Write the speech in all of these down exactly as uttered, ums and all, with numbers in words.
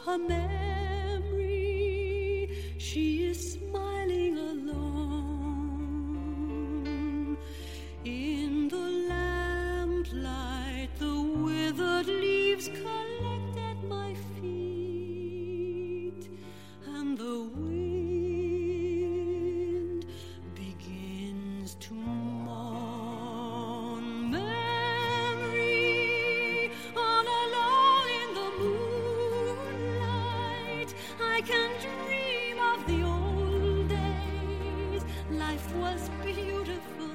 her memory. She is smiling alone. In the lamplight, the withered leaves collect at my feet, and the wind begins to mourn. Memory, all alone in the moonlight, I can dream of the old days. Life was beautiful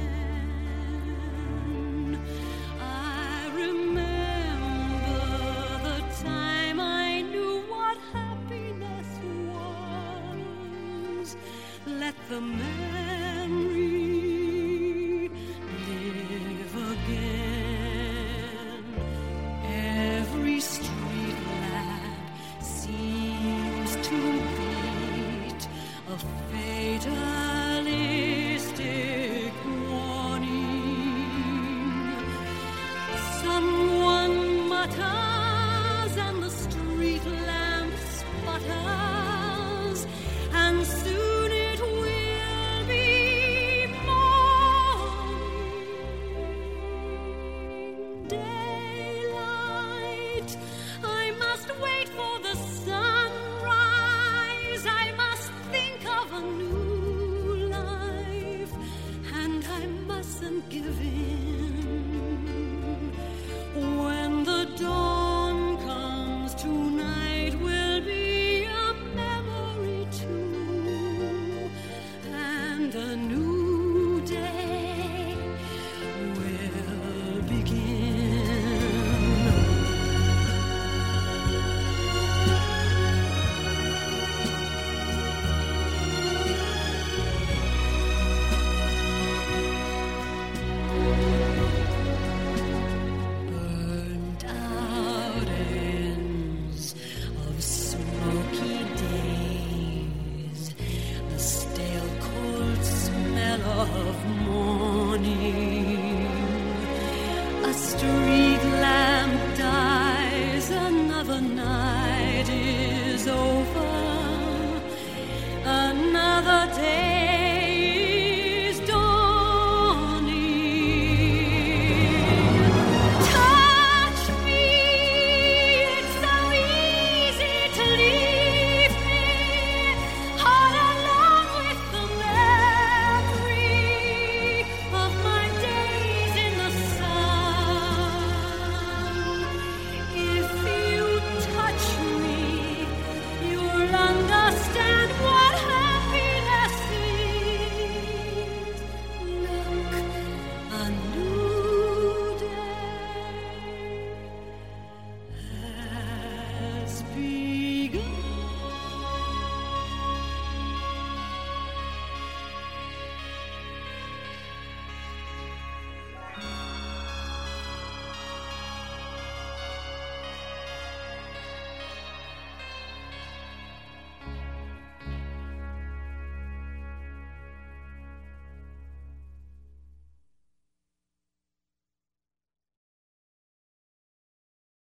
then. I remember the time I knew what happiness was. Let the memory live again. Every street lamp seems to beat a fatalistic warning. Someone mutters and the street lamp sputters, and soon it will be morning. Daylight, I must wait for the sunrise. I must think of a new life, and I mustn't give in. When the dawn comes, tonight will be a memory too, and a new day will begin. Burnt out ends of smoky days, the stale cold smell of morning. A street lamp dies, another night is over, another day